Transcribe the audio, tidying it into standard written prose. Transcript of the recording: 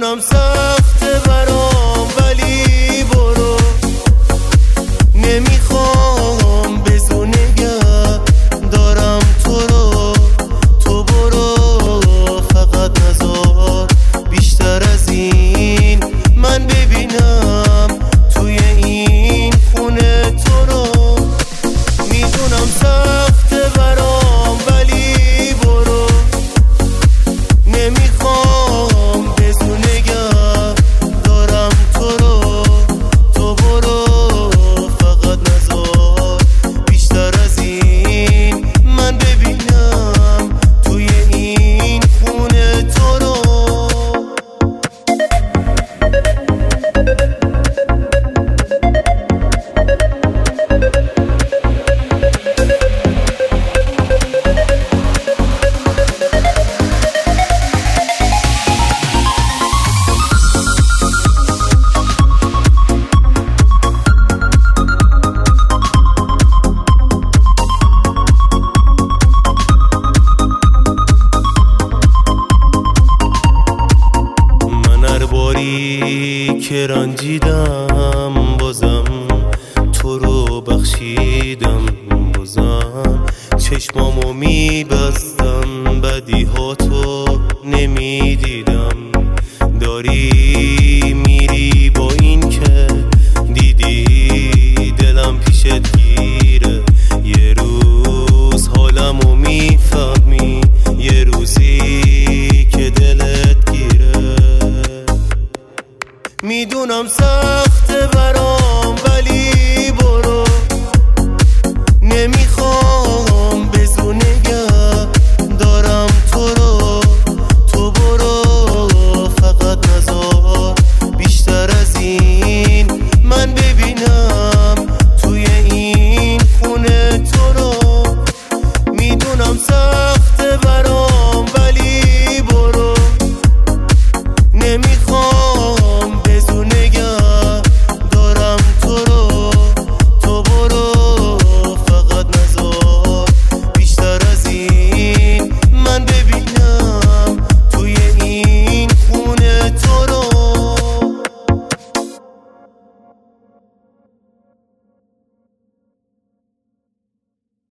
میدونم سخته برام ولی برو، نمیخوام بزو نگه دارم تو رو، تو برو فقط نذار بیشتر از این من ببینم توی این خونه تو رو. میدونم سخته برام ولی برو، نمیخوام بزو نگه دارم تو رو، تو برو فقط نذار بیشتر از این من ببینم توی این خونه تو رو. که رنجیدم بازم تو رو بخشیدم، بازم چشمامو میبستم بدیهاتو